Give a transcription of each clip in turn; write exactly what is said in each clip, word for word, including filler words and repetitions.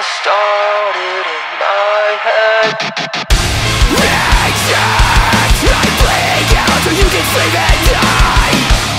has started in my head. Reactions, I bleed out so you can sleep and die.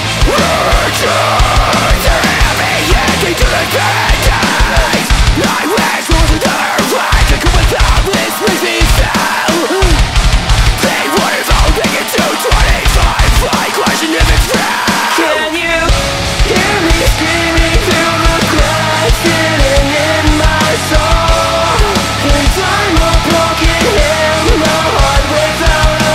Urges are heavy, yanking to the paradise. I wish for another life to come without this makes me feel. They would have all taken to twenty-five. I question if it's real. Can you hear me screaming through the cracks hidden in my soul? And I'm a broken hymn, a heart without a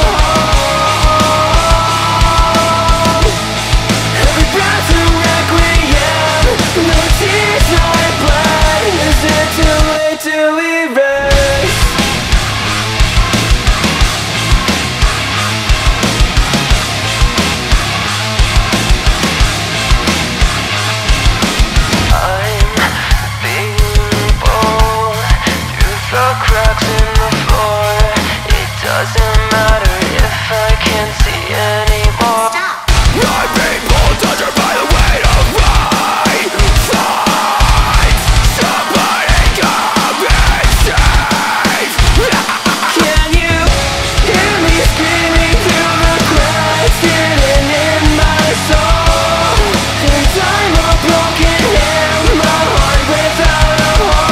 home. Every breath's a requiem, no tears I bled. Is it too late to erase? Cracks in the floor. It doesn't matter if I can't see anymore. Stop. I'm being pulled under by the weight of my thoughts. Somebody come and save. Can you hear me screaming through the cracks hidden in my soul? And I'm a broken hymn, a heart without a home.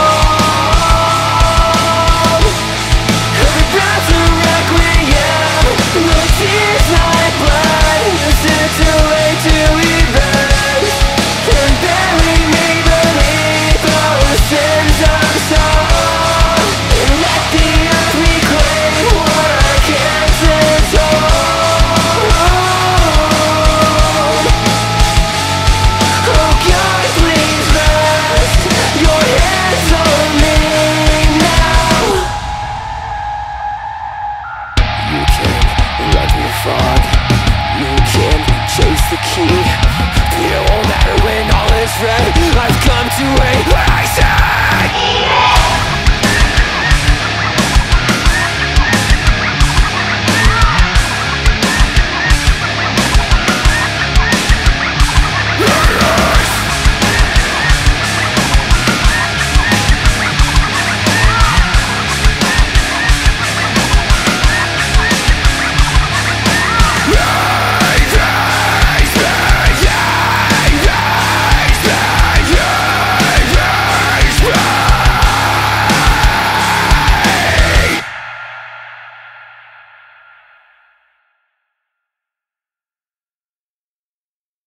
Chase the key. It won't matter when all is red. I've come to wait. I said